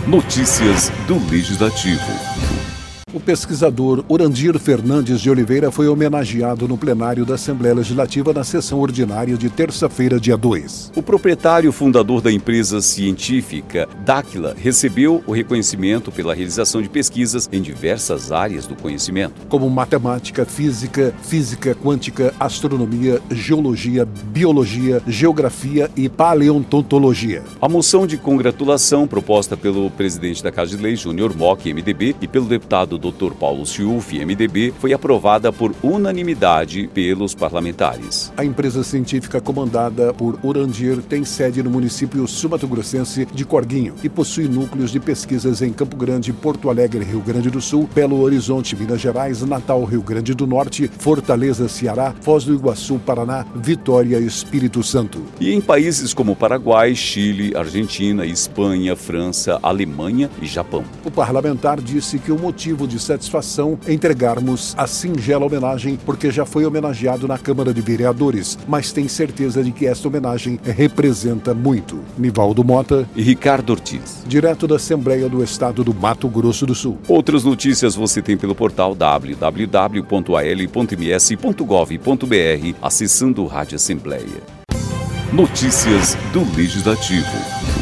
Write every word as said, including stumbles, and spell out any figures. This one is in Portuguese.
Notícias do Legislativo. O pesquisador Urandir Fernandes de Oliveira foi homenageado no plenário da Assembleia Legislativa na sessão ordinária de terça-feira, dia dois. O proprietário fundador da empresa científica Dáquila recebeu o reconhecimento pela realização de pesquisas em diversas áreas do conhecimento, como matemática, física, física quântica, astronomia, geologia, biologia, geografia e paleontologia. A moção de congratulação proposta pelo presidente da Casa de Leis, Júnior Mock, M D B, e pelo deputado doutor Paulo Ciufi, M D B, foi aprovada por unanimidade pelos parlamentares. A empresa científica comandada por Urandir tem sede no município sul-mato-grossense de Corguinho e possui núcleos de pesquisas em Campo Grande, Porto Alegre, Rio Grande do Sul, Belo Horizonte, Minas Gerais, Natal, Rio Grande do Norte, Fortaleza, Ceará, Foz do Iguaçu, Paraná, Vitória, Espírito Santo. E em países como Paraguai, Chile, Argentina, Espanha, França, Alemanha e Japão. O parlamentar disse que o motivo de satisfação é entregarmos a singela homenagem porque já foi homenageado na Câmara de Vereadores, mas tem certeza de que esta homenagem representa muito. Nivaldo Mota e Ricardo Ortiz, direto da Assembleia do Estado do Mato Grosso do Sul. Outras notícias você tem pelo portal w w w ponto a l ponto m s ponto gov ponto b r, acessando o Rádio Assembleia. Notícias do Legislativo.